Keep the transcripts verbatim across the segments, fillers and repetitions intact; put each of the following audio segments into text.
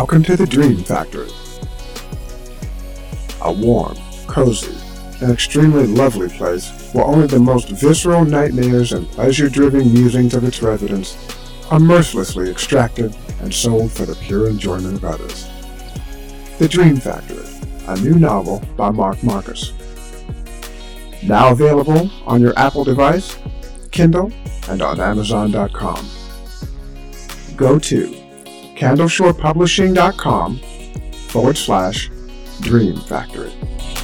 Welcome to the Dream Factory. A warm, cozy, and extremely lovely place where only the most visceral nightmares and pleasure-driven musings of its residents are mercilessly extracted and sold for the pure enjoyment of others. The Dream Factory, a new novel by Mark Marcus. Now available on your Apple device, Kindle, and on Amazon dot com. Go to candleshorepublishing.com forward slash Dream Factory.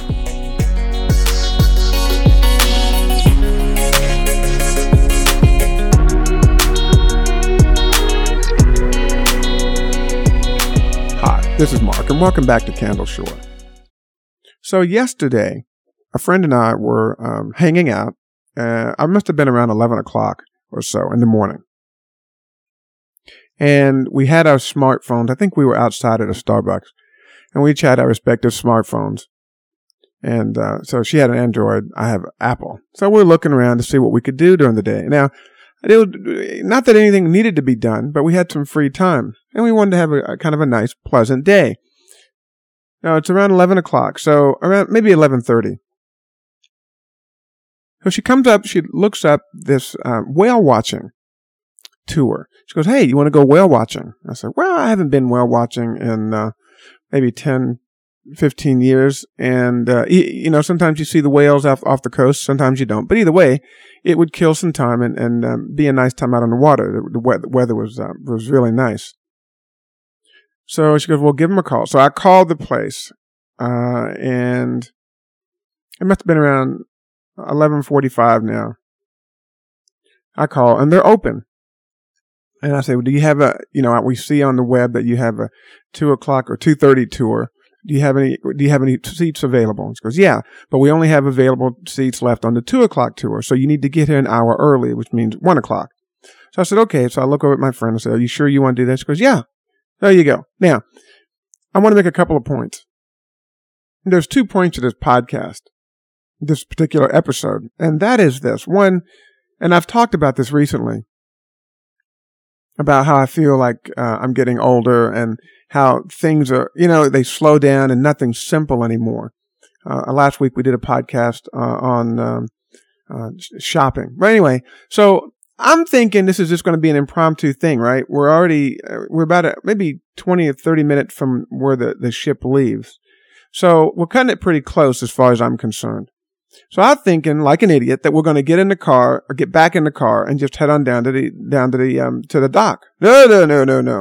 Hi, this is Mark, and welcome back to Candleshore. So yesterday, a friend and I were um, hanging out. Uh, I must have been around eleven o'clock or so in the morning. And we had our smartphones. I think we were outside at a Starbucks. And we each had our respective smartphones. And uh, so she had an Android. I have Apple. So we're looking around to see what we could do during the day. Now, it was, not that anything needed to be done, but we had some free time. And we wanted to have a, a kind of a nice, pleasant day. Now, it's around eleven o'clock. So around maybe eleven thirty. So she comes up, she looks up this uh, whale watching tour. She goes, "Hey, you want to go whale watching?" I said, "Well, I haven't been whale watching in uh, maybe ten, fifteen years. And, uh, you, you know, sometimes you see the whales off, off the coast, sometimes you don't. But either way, it would kill some time and, and um, be a nice time out on the water. The, the weather, weather was, uh, was really nice." So she goes, "Well, give them a call." So I called the place, uh, and it must have been around eleven forty-five now. I call and they're open. And I say, "Well, do you have a, you know, we see on the web that you have a two o'clock or two thirty tour. Do you have any, do you have any seats available?" And she goes, "Yeah, but we only have available seats left on the two o'clock tour. So you need to get here an hour early, which means one o'clock. So I said, "Okay." So I look over at my friend and say, "Are you sure you want to do that?" She goes, "Yeah." There you go. Now, I want to make a couple of points. There's two points to this podcast, this particular episode, and that is this. One, and I've talked about this recently, about how I feel like uh, I'm getting older and how things are, you know, they slow down and nothing's simple anymore. Uh, last week we did a podcast uh, on um, uh, shopping. But anyway, so I'm thinking this is just going to be an impromptu thing, right? We're already, uh, we're about a, maybe twenty or thirty minutes from where the, the ship leaves. So we're cutting it pretty close as far as I'm concerned. So I'm thinking, like an idiot, that we're going to get in the car or get back in the car and just head on down to the down to the um to the dock. No, no, no, no, no.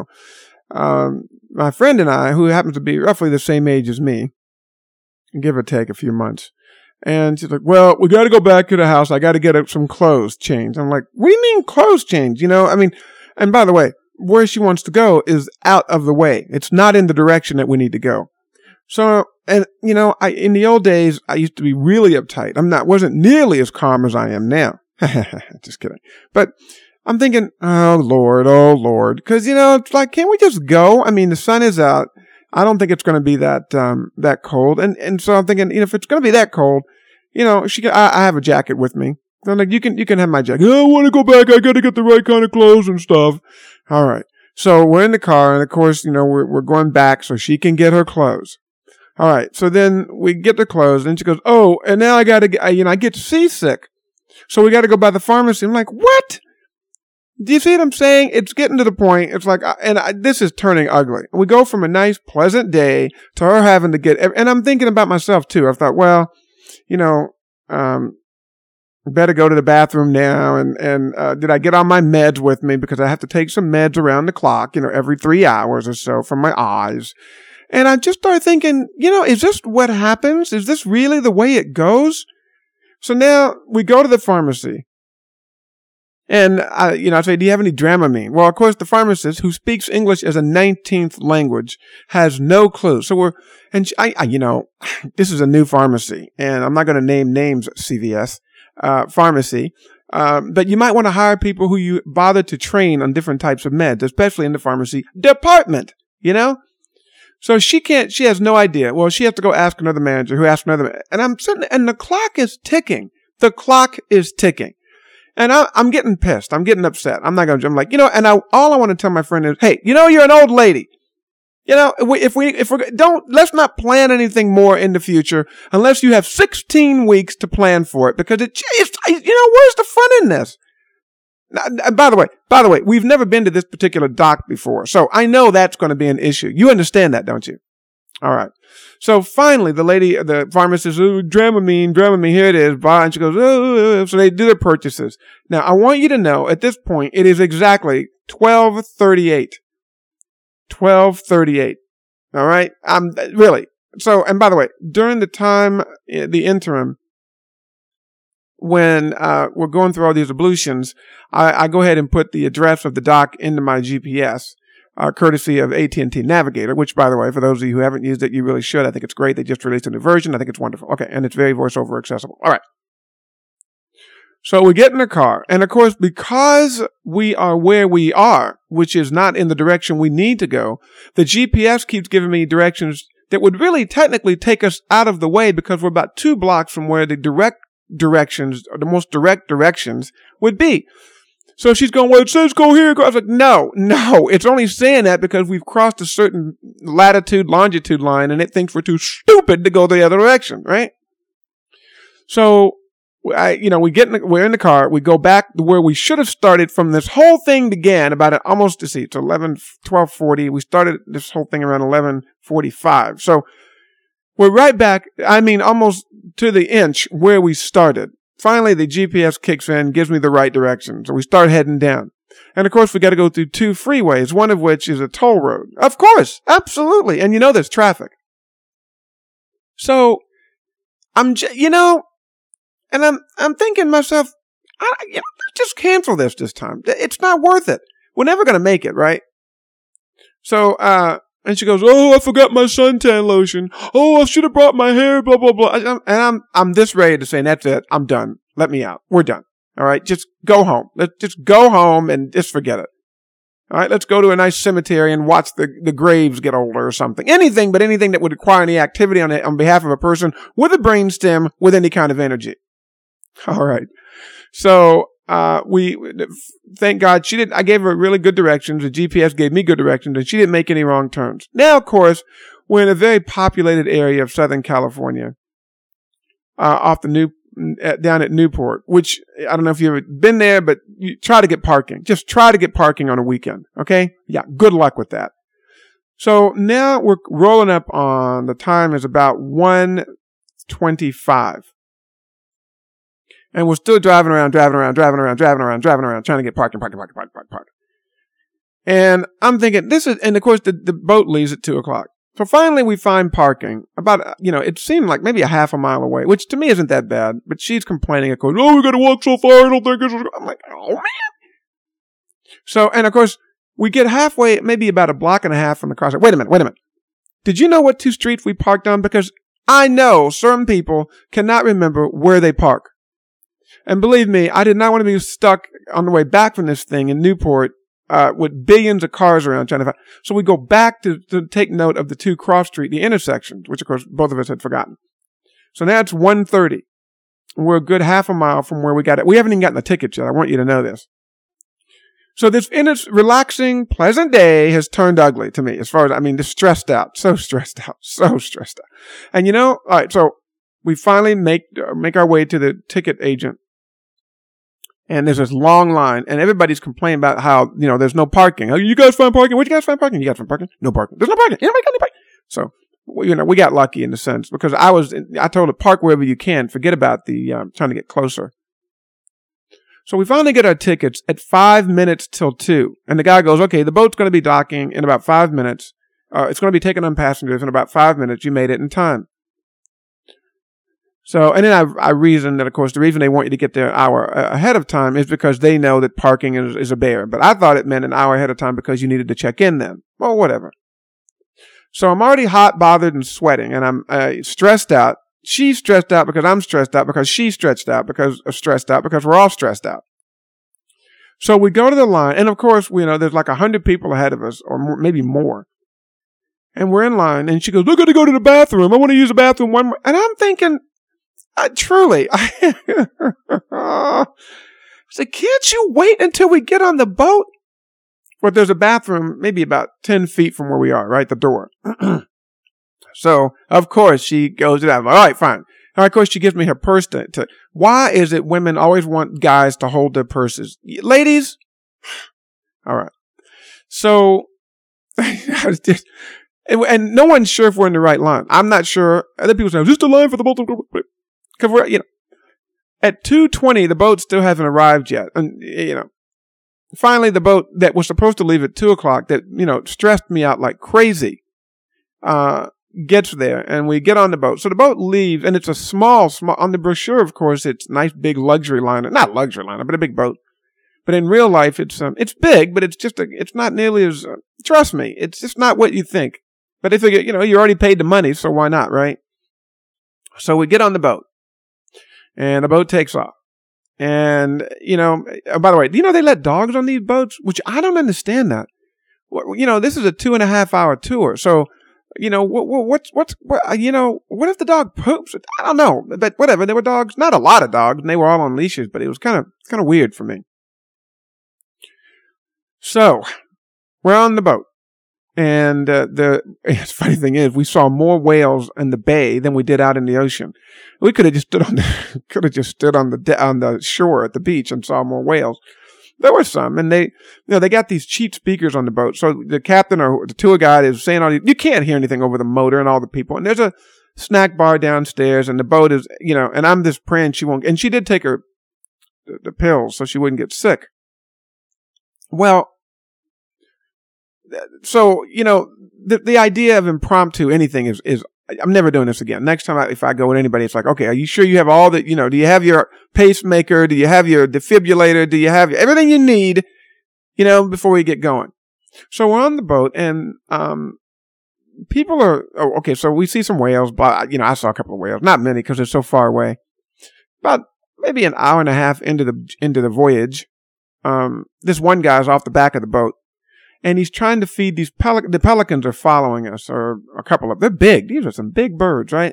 Um, my friend and I, who happens to be roughly the same age as me, give or take a few months, and she's like, "Well, we got to go back to the house. I got to get some clothes changed." I'm like, "What do you mean clothes changed?" You know, I mean, and by the way, where she wants to go is out of the way. It's not in the direction that we need to go. So, and, you know, I, in the old days, I used to be really uptight. I'm not, wasn't nearly as calm as I am now. Just kidding. But I'm thinking, oh Lord, oh Lord. Cause, you know, it's like, can't we just go? I mean, the sun is out. I don't think it's going to be that, um, that cold. And, and so I'm thinking, you know, if it's going to be that cold, you know, she can, I, I have a jacket with me. So I'm like, you can, you can have my jacket. "Oh, I want to go back. I got to get the right kind of clothes and stuff." All right. So we're in the car. And of course, you know, we're, we're going back so she can get her clothes. All right. So then we get the clothes and she goes, "Oh, and now I got to get, you know, I get seasick. So we got to go by the pharmacy." I'm like, "What?" Do you see what I'm saying? It's getting to the point. It's like, and I, this is turning ugly. We go from a nice, pleasant day to her having to get, and I'm thinking about myself too. I thought, well, you know, um, better go to the bathroom now. And, and, uh, did I get on my meds with me? Because I have to take some meds around the clock, you know, every three hours or so for my eyes. And I just started thinking, you know, is this what happens? Is this really the way it goes? So now we go to the pharmacy. And, I, you know, I say, "Do you have any Dramamine?" Well, of course, the pharmacist, who speaks English as a nineteenth language, has no clue. So we're, and I, I you know, this is a new pharmacy. And I'm not going to name names, C V S, uh, pharmacy. Um, but you might want to hire people who you bother to train on different types of meds, especially in the pharmacy department, you know? So she can't, she has no idea. Well, she has to go ask another manager who asks another, and I'm sitting, and the clock is ticking. The clock is ticking. And I, I'm getting pissed. I'm getting upset. I'm not going to, I'm like, you know, and I, all I want to tell my friend is, "Hey, you know, you're an old lady. You know, if we, if we, if we don't, let's not plan anything more in the future unless you have sixteen weeks to plan for it, because it, it's, you know, where's the fun in this? Now, by the way, by the way, we've never been to this particular dock before, so I know that's going to be an issue. You understand that, don't you? All right. So finally, the lady, the pharmacist says, oh, Dramamine, Dramamine, here it is, bye. And she goes, oh, so they do their purchases. Now, I want you to know at this point, it is exactly twelve thirty-eight. twelve thirty-eight. All right. I'm really. So, and by the way, during the time, the interim, when uh, we're going through all these ablutions, I, I go ahead and put the address of the dock into my G P S, uh, courtesy of A T and T Navigator, which, by the way, for those of you who haven't used it, you really should. I think it's great. They just released a new version. I think it's wonderful. Okay. And it's very voiceover accessible. All right. So we get in the car. And of course, because we are where we are, which is not in the direction we need to go, the G P S keeps giving me directions that would really technically take us out of the way, because we're about two blocks from where the direct directions, or the most direct directions, would be. So she's going, well, it says go here. Go. I was like, no, no, it's only saying that because we've crossed a certain latitude, longitude line, and it thinks we're too stupid to go the other direction, right? So, I, you know, we get in the, we're in the car, we go back to where we should have started from. This whole thing began about it, almost to see, it's eleven, twelve forty. We started this whole thing around eleven forty-five. So we're right back, I mean, almost to the inch where we started. Finally, the G P S kicks in, gives me the right direction. So we start heading down. And of course, we got to go through two freeways, one of which is a toll road. Of course, absolutely. And you know there's traffic. So I'm, j- you know, and I'm, I'm thinking to myself, I, you know, just cancel this this time. It's not worth it. We're never going to make it, right? So, uh, and she goes, oh, I forgot my suntan lotion. Oh, I should have brought my hair, blah, blah, blah. And I'm, I'm this ready to say, that's it. I'm done. Let me out. We're done. All right. Just go home. Let's just go home and just forget it. All right. Let's go to a nice cemetery and watch the, the graves get older or something. Anything, but anything that would require any activity on it, on behalf of a person with a brainstem with any kind of energy. All right. So, uh, we, thank God she didn't, I gave her really good directions. The G P S gave me good directions, and she didn't make any wrong turns. Now, of course, we're in a very populated area of Southern California, uh, off the new, uh, down at Newport, which I don't know if you've ever been there, but you try to get parking. Just try to get parking on a weekend. Okay. Yeah. Good luck with that. So now we're rolling up on, the time is about one twenty-five. And we're still driving around, driving around, driving around, driving around, driving around, trying to get parking, parking, parking, parking, parking, parking. And I'm thinking, this is, and of course the, the boat leaves at two o'clock. So finally we find parking about, you know, it seemed like maybe a half a mile away, which to me isn't that bad, but she's complaining, of course, oh, we gotta walk so far, I don't think it's, I'm like, oh man. So, and of course, we get halfway, maybe about a block and a half from the car. Wait a minute, wait a minute. Did you know what two streets we parked on? Because I know certain people cannot remember where they park. And believe me, I did not want to be stuck on the way back from this thing in Newport, uh, with billions of cars around trying to find. So we go back to, to take note of the two cross street, the intersections, which of course both of us had forgotten. So now it's one thirty. We're a good half a mile from where we got it. We haven't even gotten the tickets yet. I want you to know this. So this inner, relaxing, pleasant day has turned ugly to me as far as, I mean, just stressed out, so stressed out, so stressed out. And you know, all right, so we finally make, uh, make our way to the ticket agent. And there's this long line, and everybody's complaining about how, you know, there's no parking. Oh, you guys find parking? Where'd you guys find parking? You guys find parking? No parking. There's no parking. Anybody got any parking? So, you know, we got lucky in a sense, because I was, I told her, park wherever you can. Forget about the, um, trying to get closer. So we finally get our tickets at five minutes till two. And the guy goes, okay, the boat's going to be docking in about five minutes. Uh, it's going to be taking on passengers in about five minutes. You made it in time. So, and then I, I reasoned that, of course, the reason they want you to get there an hour ahead of time is because they know that parking is, is a bear. But I thought it meant an hour ahead of time because you needed to check in then. Well, whatever. So I'm already hot, bothered, and sweating, and I'm uh, stressed out. She's stressed out because I'm stressed out, because she's stretched out because uh, stressed out because we're all stressed out. So we go to the line, and of course, we, you know, there's like a hundred people ahead of us, or more, maybe more. And we're in line, and she goes, "We're going to go to the bathroom. I want to use the bathroom one more." And I'm thinking, Uh, truly, I said, can't you wait until we get on the boat? But there's a bathroom maybe about ten feet from where we are, right? The door. So, of course, she goes to that. I'm like, all right, fine. And of course, she gives me her purse to, to, why is it women always want guys to hold their purses? Ladies? All right. So, I was just, and, and no one's sure if we're in the right line. I'm not sure. Other people say, just a line for the boat. Because we're, you know, at two twenty, the boat still hasn't arrived yet. And, you know, finally, the boat that was supposed to leave at two o'clock that, you know, stressed me out like crazy, uh, gets there, and we get on the boat. So the boat leaves, and it's a small, small, on the brochure, of course, it's nice big luxury liner. Not luxury liner, but a big boat. But in real life, it's, um, it's big, but it's just a, it's not nearly as, uh, trust me, it's just not what you think. But if you get, you know, you already paid the money, so why not, right? So we get on the boat, and the boat takes off. And, you know, oh, by the way, do you know they let dogs on these boats? Which I don't understand that. You know, this is a two and a half hour tour. So, you know, what, what's, what's, what, you know, what if the dog poops? I don't know, but whatever. There were dogs, not a lot of dogs, and they were all on leashes, but it was kind of, kind of weird for me. So, we're on the boat. And, uh, the, the funny thing is, we saw more whales in the bay than we did out in the ocean. We could have just stood on the, could have just stood on the, de- on the shore at the beach and saw more whales. There were some, and they, you know, they got these cheap speakers on the boat. So the captain or the tour guide is saying all these, you can't hear anything over the motor and all the people. And there's a snack bar downstairs, and the boat is, you know, and I'm just praying she won't, and she did take her, the, the pills so she wouldn't get sick. Well, so, you know, the, the idea of impromptu anything is, is, I'm never doing this again. Next time I, if I go with anybody, it's like, okay, are you sure you have all the, you know, do you have your pacemaker? Do you have your defibrillator? Do you have everything you need, you know, before we get going? So we're on the boat, and, um, people are, oh, okay, so we see some whales, but, you know, I saw a couple of whales, not many because they're so far away. About maybe an hour and a half into the, into the voyage, um, this one guy's off the back of the boat. And he's trying to feed these pelic- the pelicans are following us, or a couple of, they're big. These are some big birds, right?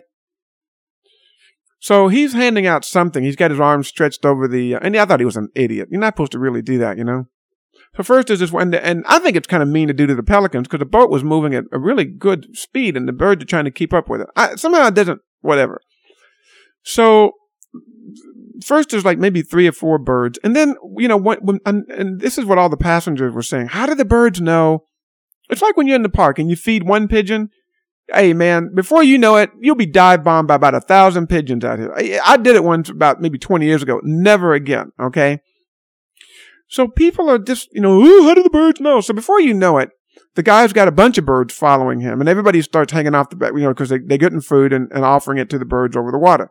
So he's handing out something. He's got his arms stretched over the, uh, and I thought he was an idiot. You're not supposed to really do that, you know? So first there's this one, and I think it's kind of mean to do to the pelicans because the boat was moving at a really good speed and the birds are trying to keep up with it. I, somehow it doesn't, whatever. So first there's like maybe three or four birds. And then, you know, when, when and, and this is what all the passengers were saying. How do the birds know? It's like when you're in the park and you feed one pigeon. Hey, man, before you know it, you'll be dive bombed by about a thousand pigeons out here. I, I did it once about maybe twenty years ago. Never again. Okay. So people are just, you know, ooh, how do the birds know? So before you know it, the guy's got a bunch of birds following him and everybody starts hanging off the back, you know, because they, they're getting food and, and offering it to the birds over the water.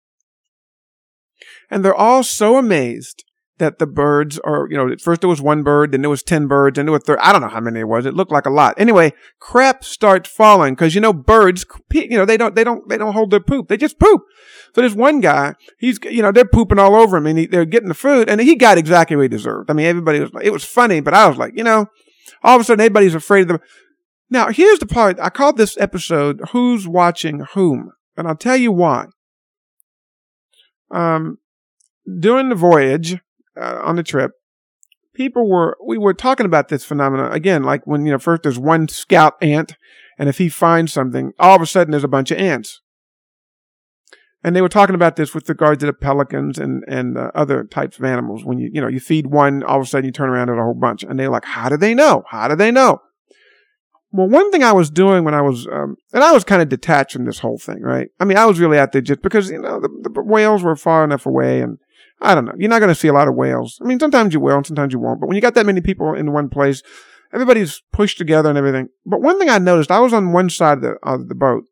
And they're all so amazed that the birds are, you know, at first there was one bird, then there was ten birds, and there were thirty. I don't know how many it was. It looked like a lot. Anyway, crap starts falling because, you know, birds, you know, they don't, they don't, they don't hold their poop. They just poop. So there's one guy, he's, you know, they're pooping all over him and he, they're getting the food and he got exactly what he deserved. I mean, everybody was like, it was funny, but I was like, you know, all of a sudden everybody's afraid of them. Now, here's the part. I called this episode, Who's Watching Whom? And I'll tell you why. Um, During the voyage, uh, on the trip, people were, we were talking about this phenomenon again, like when, you know, first there's one scout ant, and if he finds something, all of a sudden there's a bunch of ants. And they were talking about this with regard to the pelicans and, and uh, other types of animals. When you, you know, you feed one, all of a sudden you turn around and a whole bunch. And they're like, how do they know? How do they know? Well, one thing I was doing when I was, um, and I was kind of detached from this whole thing, right? I mean, I was really out there just because, you know, the, the whales were far enough away and I don't know. You're not going to see a lot of whales. I mean, sometimes you will and sometimes you won't. But when you got that many people in one place, everybody's pushed together and everything. But one thing I noticed, I was on one side of the, of the boat.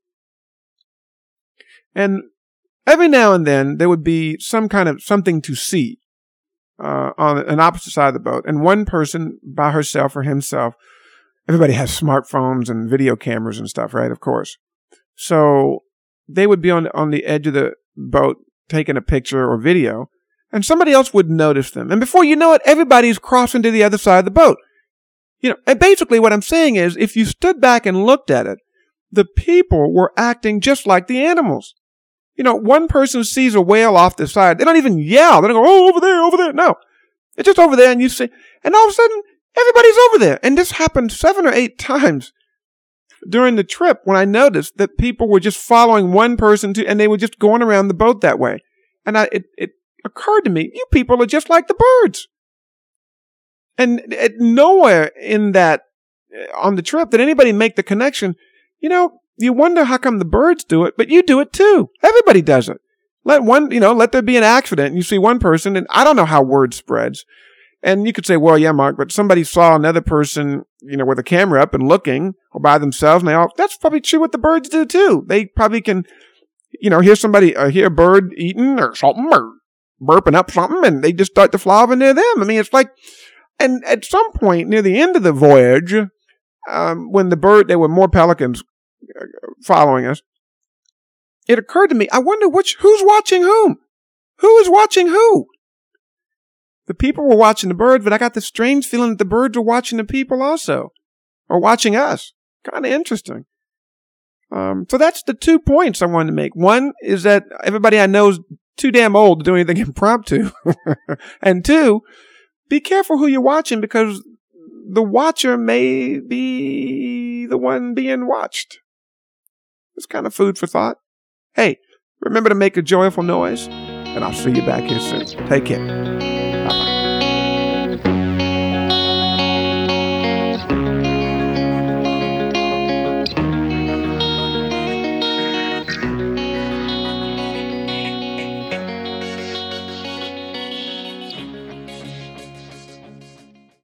And every now and then there would be some kind of something to see uh, on an opposite side of the boat. And one person by herself or himself, everybody has smartphones and video cameras and stuff, right? Of course. So they would be on, on the edge of the boat taking a picture or video. And somebody else would notice them. And before you know it, everybody's crossing to the other side of the boat. You know, and basically what I'm saying is, if you stood back and looked at it, the people were acting just like the animals. You know, one person sees a whale off the side. They don't even yell. They don't go, oh, over there, over there. No. It's just over there and you see, and all of a sudden, Everybody's over there. And this happened seven or eight times during the trip when I noticed that people were just following one person to, and they were just going around the boat that way. And I, it, it occurred to me, you people are just like the birds. And at nowhere in that, on the trip, did anybody make the connection. You know, you wonder how come the birds do it, but you do it too. Everybody does it. Let one, you know, let there be an accident and you see one person, and I don't know how word spreads. And you could say, well, yeah, Mark, but somebody saw another person, you know, with a camera up and looking or by themselves, and they all, that's probably true what the birds do too. They probably can, you know, hear somebody, uh, hear a bird eating or something or burping up something, and they just start to fly over near them. I mean, it's like, and at some point near the end of the voyage, um, when the bird, there were more pelicans following us, it occurred to me, I wonder which, who's watching whom? Who is watching who? The people were watching the birds, but I got this strange feeling that the birds were watching the people also, or watching us. Kind of interesting. Um, so that's the two points I wanted to make. One is that everybody I know is too damn old to do anything impromptu. And two, be careful who you're watching, because the watcher may be the one being watched. It's kind of food for thought. Hey, remember to make a joyful noise, and I'll see you back here soon. Take care.